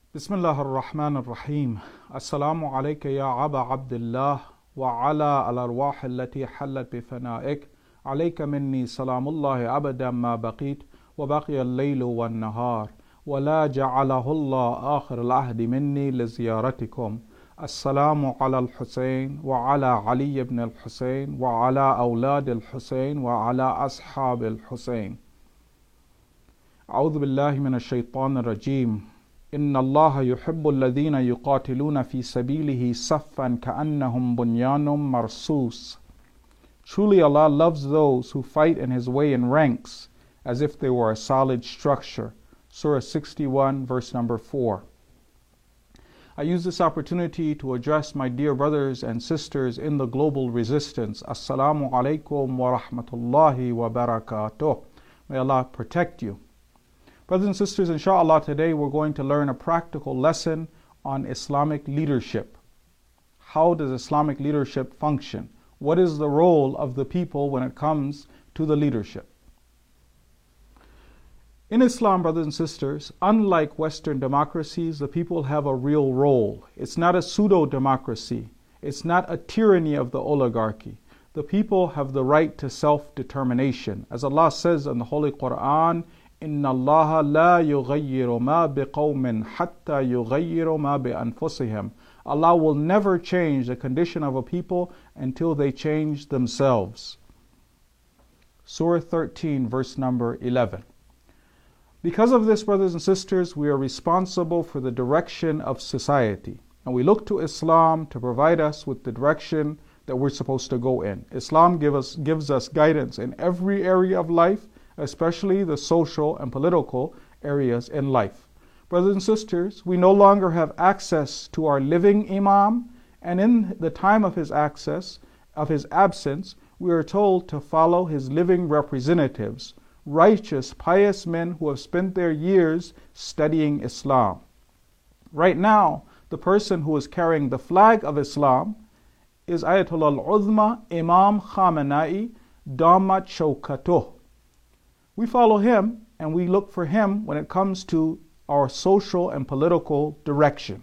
بسم الله الرحمن الرحيم. السلام عليك يا أبا عبد الله وعلى الأرواح التي حلت بفنائك. عليك مني سلام الله أبدا ما بقيت وبقي الليل والنهار ولا جعله الله آخر العهد مني لزيارتكم. السلام على الحسين وعلى علي بن الحسين وعلى أولاد الحسين وعلى أصحاب الحسين. أعوذ بالله من الشيطان الرجيم. إن الله يحب الذين يقاتلون في سبيله صفا كأنهم بنيان مرصوص. Truly Allah loves those who fight in His way in ranks as if they were a solid structure. Surah 61 verse number 4. I use this opportunity to address my dear brothers and sisters in the global resistance. Assalamu alaikum wa rahmatullahi wa barakatuh. May Allah protect you. Brothers and sisters, inshallah, today we're going to learn a practical lesson on Islamic leadership. How does Islamic leadership function? What is the role of the people when it comes to the leadership? In Islam, brothers and sisters, unlike Western democracies, the people have a real role. It's not a pseudo-democracy. It's not a tyranny of the oligarchy. The people have the right to self-determination. As Allah says in the Holy Quran, إِنَّ اللَّهَ لَا يُغَيِّرُ مَا بِقَوْمٍ حَتَّى يُغَيِّرُ مَا بِأَنفُسِهِمْ. Allah will never change the condition of a people until they change themselves. Surah 13, verse number 11. Because of this, brothers and sisters, we are responsible for the direction of society. And we look to Islam to provide us with the direction that we're supposed to go in. Islam gives us guidance in every area of life, especially the social and political areas in life. Brothers and sisters, we no longer have access to our living Imam, and in the time of his absence, we are told to follow his living representatives, righteous, pious men who have spent their years studying Islam. Right now, the person who is carrying the flag of Islam is Ayatollah al-Uzma Imam Khamenei Damat Shawkatuh. We follow him and we look for him when it comes to our social and political direction.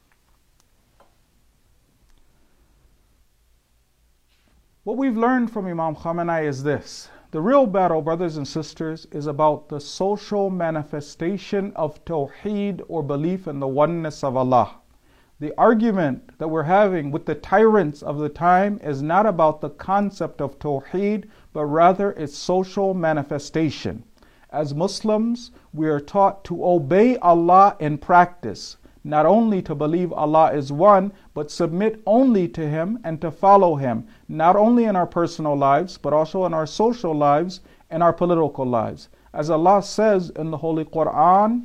What we've learned from Imam Khamenei is this. The real battle, brothers and sisters, is about the social manifestation of Tawheed, or belief in the oneness of Allah. The argument that we're having with the tyrants of the time is not about the concept of Tawheed, but rather its social manifestation. As Muslims, we are taught to obey Allah in practice, not only to believe Allah is one, but submit only to Him and to follow Him, not only in our personal lives, but also in our social lives and our political lives. As Allah says in the Holy Quran,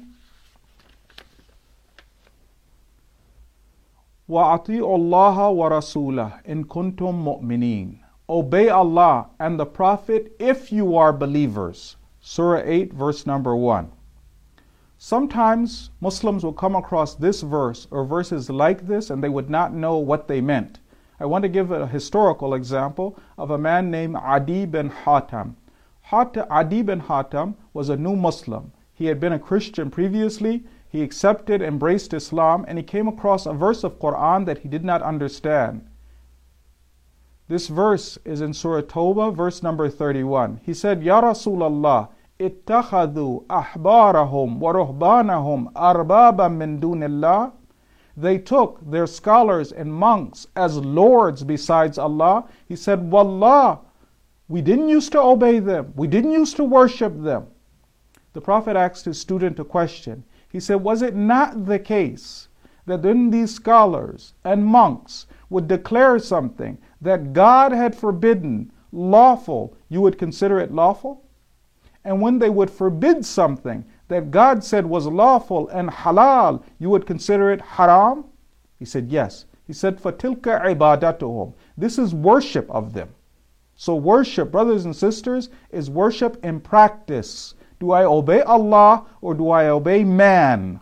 وَأَطِيعُوا اللَّهَ وَرَسُولَهُ إِن كُنتُم مُؤْمِنِينَ. Obey Allah and the Prophet if you are believers. Surah 8, verse number 1. Sometimes Muslims will come across this verse or verses like this and they would not know what they meant. I want to give a historical example of a man named Adi bin Hatim. Adi bin Hatim was a new Muslim. He had been a Christian previously. He accepted, embraced Islam, and he came across a verse of Quran that he did not understand. This verse is in Surah Tawbah, verse number 31. He said, Ya Rasulallah, اتخذوا أحبارهم ورهبانهم أربابا من دون الله. They took their scholars and monks as lords besides Allah. He said, Wallah, we didn't used to obey them. We didn't used to worship them. The Prophet asked his student a question. He said, was it not the case that then these scholars and monks would declare something that God had forbidden lawful, you would consider it lawful? And when they would forbid something that God said was lawful and halal, you would consider it haram? He said, yes. He said, فَتِلْكَ عِبَادَتُهُمْ. This is worship of them. So worship, brothers and sisters, is worship in practice. Do I obey Allah or do I obey man?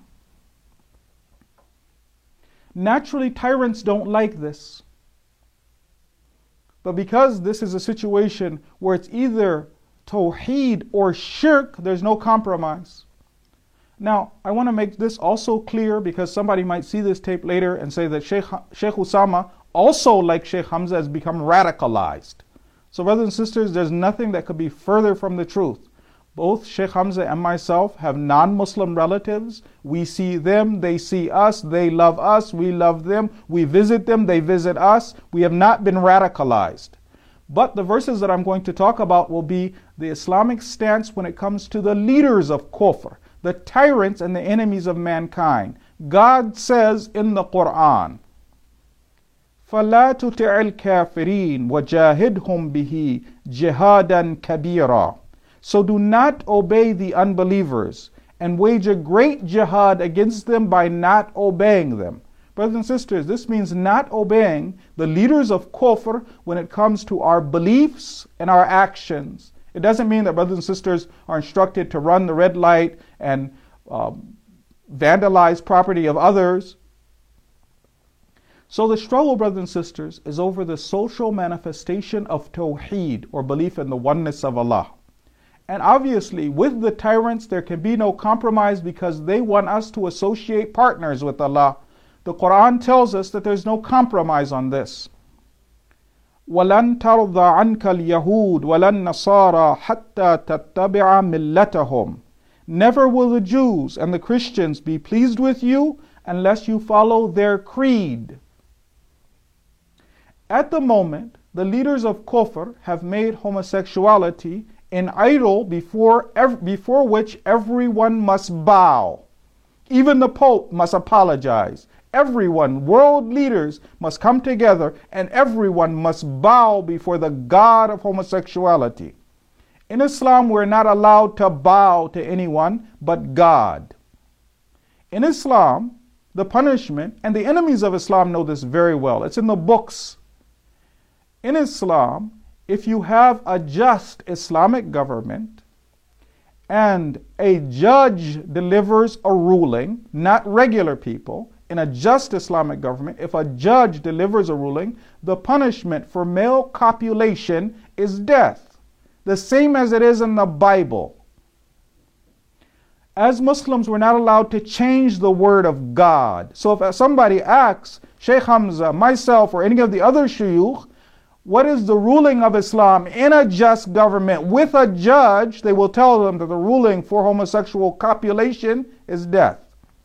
Naturally, tyrants don't like this. But because this is a situation where it's either Tawheed or Shirk, there's no compromise. Now, I want to make this also clear because somebody might see this tape later and say that Sheikh Usama, also like Sheikh Hamza, has become radicalized. So brothers and sisters, there's nothing that could be further from the truth. Both Sheikh Hamza and myself have non-Muslim relatives. We see them, they see us, they love us, we love them, we visit them, they visit us. We have not been radicalized. But the verses that I'm going to talk about will be the Islamic stance when it comes to the leaders of kufr, the tyrants and the enemies of mankind. God says in the Quran, فَلَا تُطِعِ الْكَافِرِينَ وَجَاهِدْهُمْ بِهِ جِهَادًا كَبِيرًا. So do not obey the unbelievers and wage a great jihad against them by not obeying them. Brothers and sisters, this means not obeying the leaders of kufr when it comes to our beliefs and our actions. It doesn't mean that brothers and sisters are instructed to run the red light and vandalize property of others. So the struggle, brothers and sisters, is over the social manifestation of Tawheed, or belief in the oneness of Allah. And obviously, with the tyrants, there can be no compromise because they want us to associate partners with Allah. The Quran tells us that there's no compromise on this. وَلَن تَرْضَ عَنْكَ الْيَهُودُ وَلَن نَصَارَى حَتَّى تَتَّبِعَ مِلَّتَهُمْ. Never will the Jews and the Christians be pleased with you unless you follow their creed. At the moment, the leaders of kufr have made homosexuality an idol before which everyone must bow. Even the Pope must apologize. Everyone, world leaders, must come together and everyone must bow before the God of homosexuality. In Islam, we're not allowed to bow to anyone but God. In Islam, the punishment, and the enemies of Islam know this very well, it's in the books. In Islam, if you have a just Islamic government and a judge delivers a ruling, not regular people, in a just Islamic government, if a judge delivers a ruling, the punishment for male copulation is death, the same as it is in the Bible. As Muslims, we're not allowed to change the word of God. So if somebody asks Sheikh Hamza, myself, or any of the other shuyukh, what is the ruling of Islam in a just government with a judge, they will tell them that the ruling for homosexual copulation is death.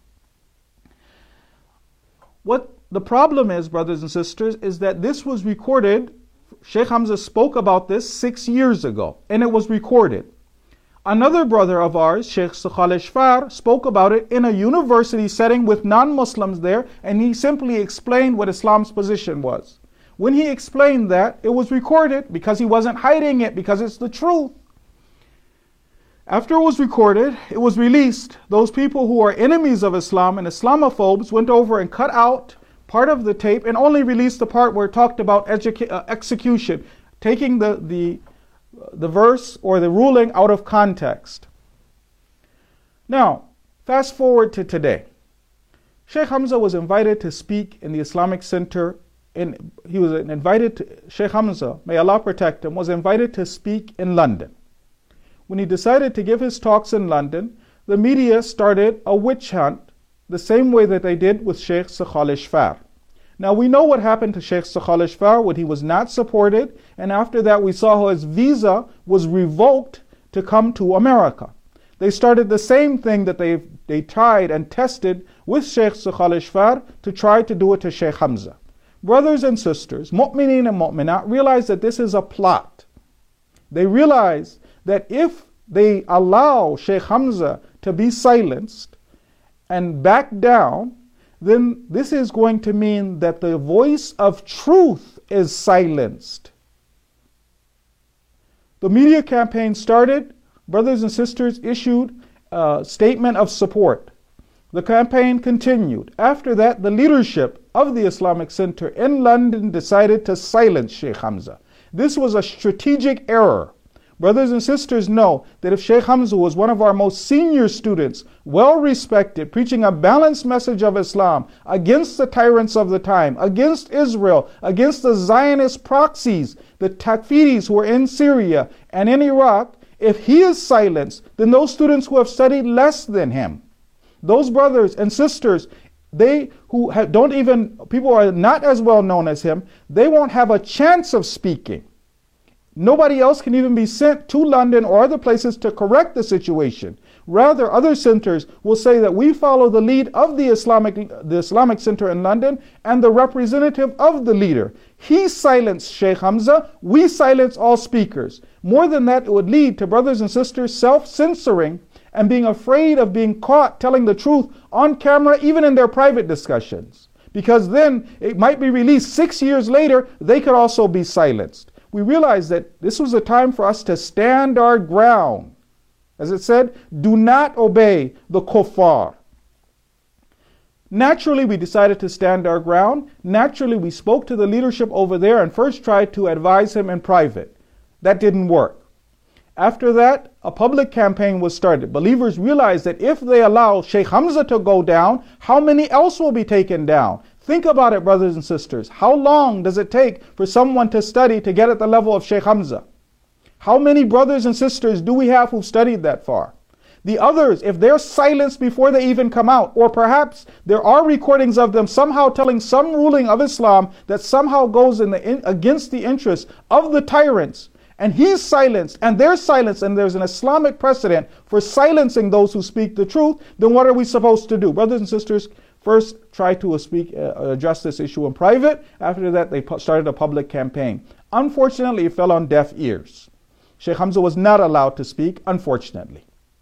What the problem is, brothers and sisters, is that this was recorded. Sheikh Hamza spoke about this 6 years ago, and it was recorded. Another brother of ours, Sheikh Sukhal Ishfar, spoke about it in a university setting with non-Muslims there, and he simply explained what Islam's position was. When he explained that, it was recorded because he wasn't hiding it, because it's the truth. After it was recorded, it was released. Those people who are enemies of Islam and Islamophobes went over and cut out part of the tape and only released the part where it talked about execution, taking the verse or the ruling out of context. Now, fast forward to today. Sheikh Hamza was invited to speak in the Islamic Center. Sheikh Hamza, may Allah protect him, was invited to speak in London. When he decided to give his talks in London, the media started a witch hunt the same way that they did with Sheikh Sukhal Ishfar. Now we know what happened to Sheikh Sukhal Ishfar when he was not supported, and after that we saw how his visa was revoked to come to America. They started the same thing that they tried and tested with Sheikh Sukhal Ishfar to try to do it to Sheikh Hamza. Brothers and sisters, mu'mineen and mu'minat, realize that this is a plot. They realize that if they allow Sheikh Hamza to be silenced and back down, then this is going to mean that the voice of truth is silenced. The media campaign started. Brothers and sisters issued a statement of support. The campaign continued. After that, the leadership of the Islamic Center in London decided to silence Sheikh Hamza. This was a strategic error. Brothers and sisters know that if Sheikh Hamza was one of our most senior students, well respected, preaching a balanced message of Islam against the tyrants of the time, against Israel, against the Zionist proxies, the Takfiris who are in Syria and in Iraq, if he is silenced, then those students who have studied less than him, those brothers and sisters, they who don't even, people are not as well known as him, they won't have a chance of speaking. Nobody else can even be sent to London or other places to correct the situation. Rather, other centers will say that we follow the lead of the Islamic Center in London and the representative of the leader. He silenced Sheikh Hamza, we silence all speakers. More than that, it would lead to brothers and sisters self-censoring and being afraid of being caught telling the truth on camera, even in their private discussions. Because then it might be released 6 years later, they could also be silenced. We realized that this was a time for us to stand our ground. As it said, do not obey the kuffar. Naturally, we decided to stand our ground. Naturally, we spoke to the leadership over there and first tried to advise him in private. That didn't work. After that, a public campaign was started. Believers realized that if they allow Sheikh Hamza to go down, how many else will be taken down? Think about it, brothers and sisters. How long does it take for someone to study to get at the level of Sheikh Hamza? How many brothers and sisters do we have who've studied that far? The others, if they're silenced before they even come out, or perhaps there are recordings of them somehow telling some ruling of Islam that somehow goes against the interests of the tyrants, and he's silenced and they're silenced, and there's an Islamic precedent for silencing those who speak the truth, then what are we supposed to do? Brothers and sisters, first try to address this issue in private. After that, they started a public campaign. Unfortunately, it fell on deaf ears. Sheikh Hamza was not allowed to speak, unfortunately.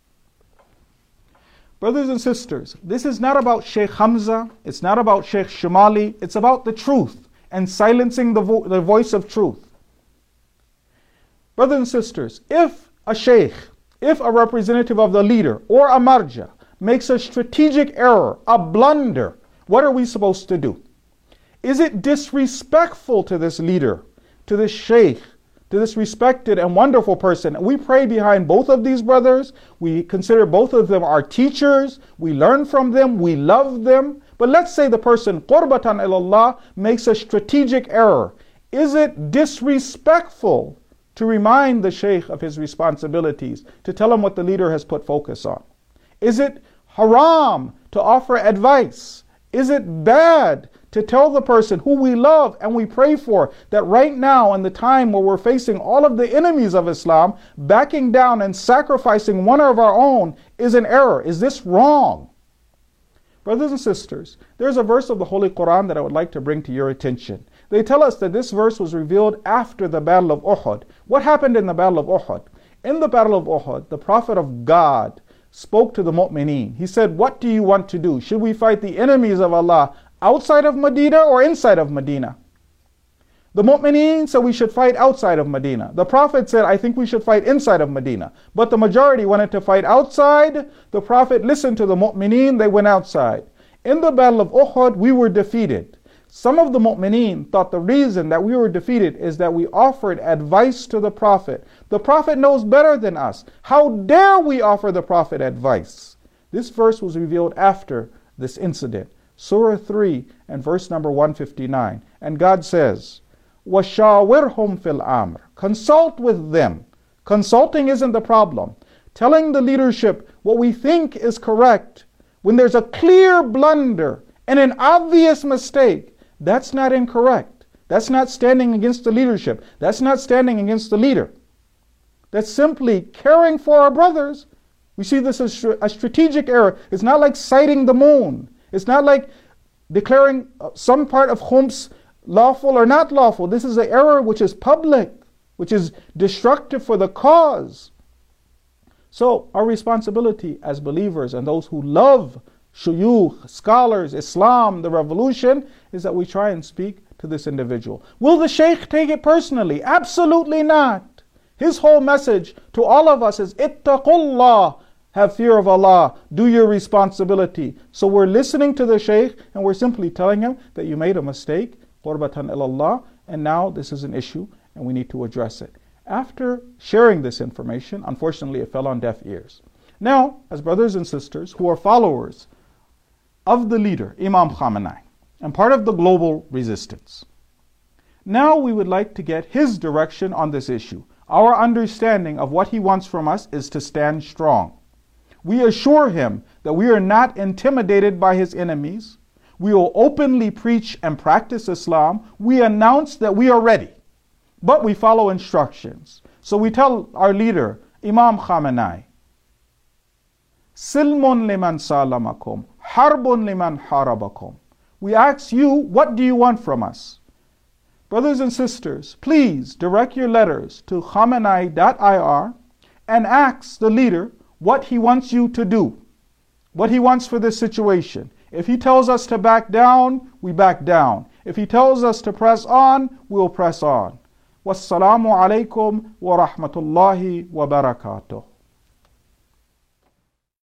Brothers and sisters, this is not about Sheikh Hamza, it's not about Sheikh Shumali, it's about the truth and silencing the voice of truth. Brothers and sisters, if a sheikh, if a representative of the leader or a marja makes a strategic error, a blunder, what are we supposed to do? Is it disrespectful to this leader, to this sheikh, to this respected and wonderful person? We pray behind both of these brothers. We consider both of them our teachers. We learn from them. We love them. But let's say the person, qurbatan ilallah, makes a strategic error. Is it disrespectful to remind the sheikh of his responsibilities, to tell him what the leader has put focus on? Is it haram to offer advice? Is it bad to tell the person who we love and we pray for that right now, in the time where we're facing all of the enemies of Islam, backing down and sacrificing one of our own is an error? Is this wrong? Brothers and sisters, there's a verse of the Holy Quran that I would like to bring to your attention. They tell us that this verse was revealed after the Battle of Uhud. What happened in the Battle of Uhud? In the Battle of Uhud, the Prophet of God spoke to the mu'mineen. He said, what do you want to do? Should we fight the enemies of Allah outside of Medina or inside of Medina? The mu'mineen said we should fight outside of Medina. The Prophet said, I think we should fight inside of Medina. But the majority wanted to fight outside. The Prophet listened to the mu'mineen, they went outside. In the Battle of Uhud, we were defeated. Some of the mu'mineen thought the reason that we were defeated is that we offered advice to the Prophet. The Prophet knows better than us. How dare we offer the Prophet advice? This verse was revealed after this incident. Surah 3 and verse number 159. And God says, وَشَاوِرْهُمْ فِي الْأَمْرِ. Consult with them. Consulting isn't the problem. Telling the leadership what we think is correct when there's a clear blunder and an obvious mistake, that's not incorrect. That's not standing against the leadership. That's not standing against the leader. That's simply caring for our brothers. We see this as a strategic error. It's not like sighting the moon. It's not like declaring some part of khums lawful or not lawful. This is an error which is public, which is destructive for the cause. So our responsibility as believers and those who love shuyukh, scholars, Islam, the revolution, is that we try and speak to this individual. Will the sheikh take it personally? Absolutely not. His whole message to all of us is ittaqullah, have fear of Allah, do your responsibility. So we're listening to the sheikh and we're simply telling him that you made a mistake, qurbatan ilallah, and now this is an issue and we need to address it. After sharing this information, unfortunately it fell on deaf ears. Now, as brothers and sisters who are followers of the leader, Imam Khamenei, and part of the global resistance, now we would like to get his direction on this issue. Our understanding of what he wants from us is to stand strong. We assure him that we are not intimidated by his enemies. We will openly preach and practice Islam. We announce that we are ready, but we follow instructions. So we tell our leader, Imam Khamenei, Silmun liman salamakum, harbun liman harabakum. We ask you, what do you want from us? Brothers and sisters, please direct your letters to Khamenei.ir and ask the leader what he wants you to do, what he wants for this situation. If he tells us to back down, we back down. If he tells us to press on, we'll press on. Wassalamu alaikum wa rahmatullahi wa barakatuh.